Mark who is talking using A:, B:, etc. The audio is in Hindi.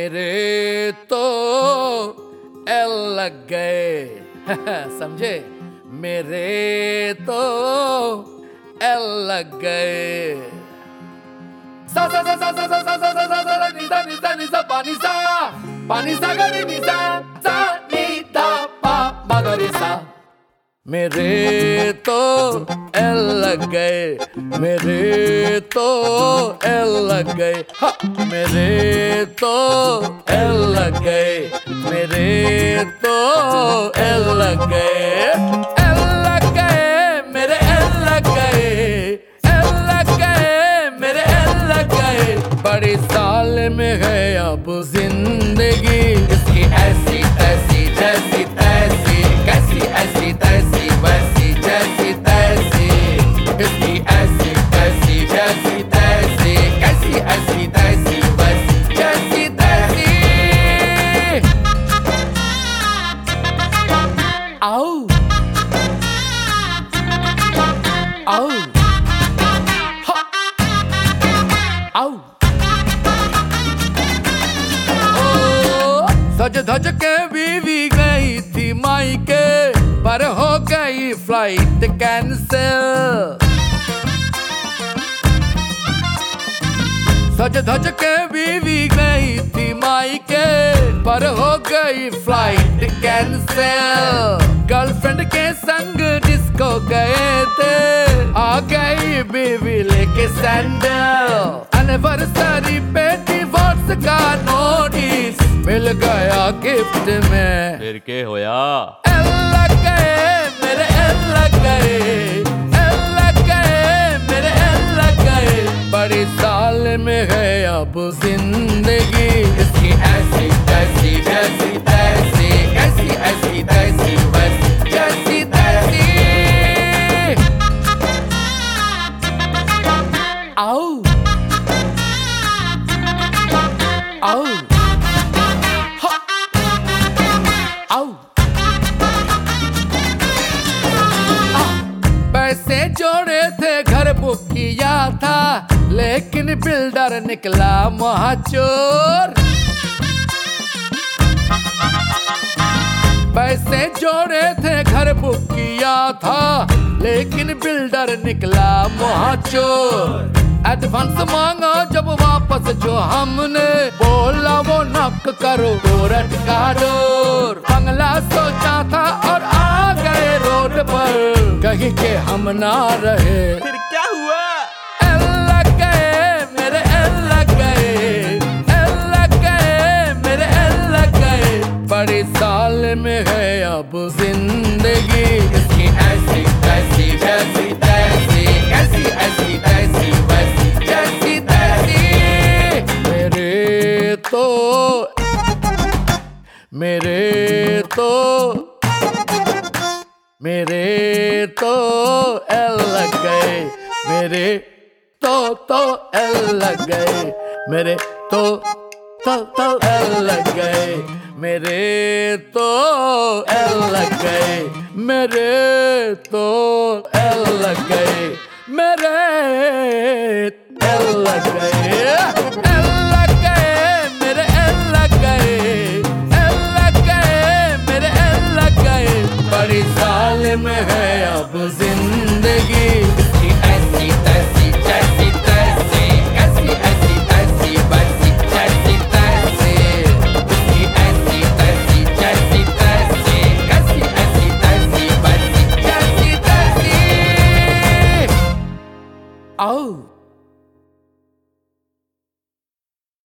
A: मेरे तो एल लग गए समझे, मेरे तो एल लग गए। सा सा सा सा सा सा सा सा सा सा निसा निसा निसा पानी सा गा रे निसा सा नी दा पा मा गा रे सा। मेरे तो एल लग गए, मेरे तो एल लग गए, मेरे तो एल लग गए, मेरे तो एल लग गए, एल लग गए, मेरे एल लग गए, एल लग गए, मेरे एल लग गए। बड़ी साल में है अब जिंदगी इसकी ऐसी तैसी जैसी तैसी, कैसी ऐसी तैसी वैसी जैसी तैसी, इसकी ऐसी तैसी जैसी तैसी, कैसी ऐसी तैसी वैसी जैसी तैसी। आओ आओ आओ सज धज के बीवी गई थी मायके, पर हो गई फ्लाइट कैंसिल। सज धज के बीवी गई थी मायके, पर हो गई फ्लाइट कैंसिल। गर्लफ्रेंड के संग डिस्को गए थे, आ गई बीवी लेके सैंडल। एनिवर्सरी पे डिवोर्स का नोटिस मिल गया गिफ्ट में,
B: फिर के होया?
A: एल लग गए, मेरे एल लग गए, एल लग गए, मेरे एल लग गए। बड़ी साल में है अब जिंदगी इसकी ऐसी तैसी जैसी तैसी, कैसी ऐसी तैसी वैसी जैसी तैसी। आओ आओ पैसे जोड़े थे घर बुक किया था, लेकिन बिल्डर निकला महाचोर। पैसे जोड़े थे घर बुक किया था, लेकिन बिल्डर निकला महाचोर। एडवांस मांगा जब वापस जो हमने, बोला वो नक करो कोरट का डोर। बंगला सोचा था और आ गए रोड पर, कहीं के हम ना रहे।
B: फिर क्या हुआ?
A: एल लग गए, मेरे एल लग गए, एल लग गए, मेरे एल लग गए। बड़ी साल में है अब जिंदगी इसकी ऐसी तैसी जैसी तैसी, कैसी ऐसी तैसी वैसी जैसी तैसी। मेरे तो मेरे तो मेरे तो एल लग गए, मेरे तो एल लग गए, मेरे तो एल लग गए, मेरे तो एल लग गए, मेरे तो एल लग गए, मेरे एल लग गए, एल लग गए, मेरे एल लग गए, एल लग गए, मेरे एल लग गए। बड़ी साल में है अब